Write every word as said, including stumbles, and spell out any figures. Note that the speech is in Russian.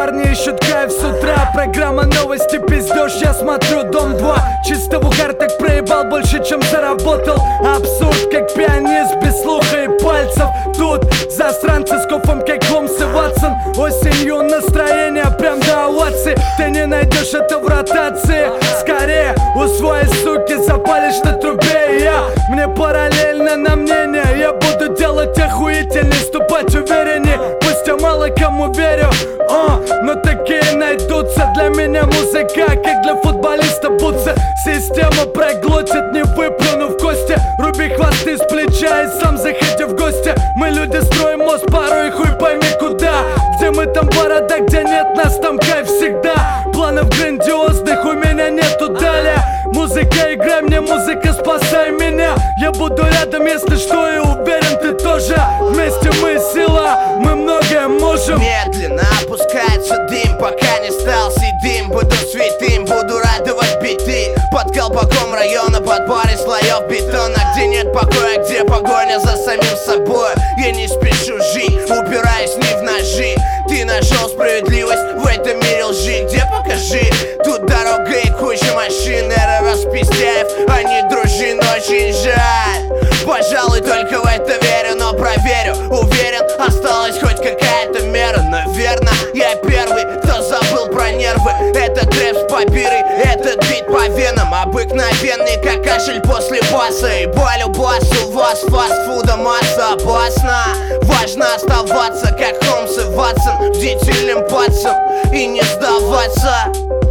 парни ищут кайф с утра. Программа новости, пиздёж, я смотрю Дом два. Чисто в угар так проебал больше, чем заработал. Абсурд, как пианист без слуха и пальцев. Тут засранцы с кофом, как Холмс и Ватсон. Осенью настроение прям до оваций. Ты не найдешь это в ротации. Скорее усвой, суки, запалишь на трубе. И я, мне параллельно на мнение. Я буду делать охуительней, ступать уверенней. Пусть я мало кому верю, а, но такие найдутся. Для меня музыка, как для футболиста бутсы. Система проглотит, не выплюнув кости. Руби хвосты с плеча и сам заходи в гости. Мы люди строим мост, порой хуй пойми куда. Где мы, там борода, где нет нас, там кайф всегда. Планов грандиозных у меня нету далее. Музыка, играй мне, музыка, спасай меня. Я буду рядом, если что, и уверен, ты тоже. Вместе мы сила, мы многое можем. Медленно опускается дым, пока не стал седым. Буду святым, буду радовать биты. Под колпаком района, под парой слоев бетона. Где нет покоя, где погоня за самим собой. Я не спешу жить, упираясь не в ножи. Ты нашел справедливость в этом мире лжи. Где, покажи, тут дорога и куча машин. Эра распиздяев, а не дружин, очень жаль. Пожалуй, только в это верю, но проверю. Уверен, осталась хоть какая-то мера. Наверно, я первый, кто забыл про нервы. Этот рэп с папирой, этот бит по венам. Обыкновенный, как кашель после баса. И болю бас, у вас фастфуда масса. Опасно, важно оставаться, как Холмс и Ватсон, бдительным пальцем и не сдаваться.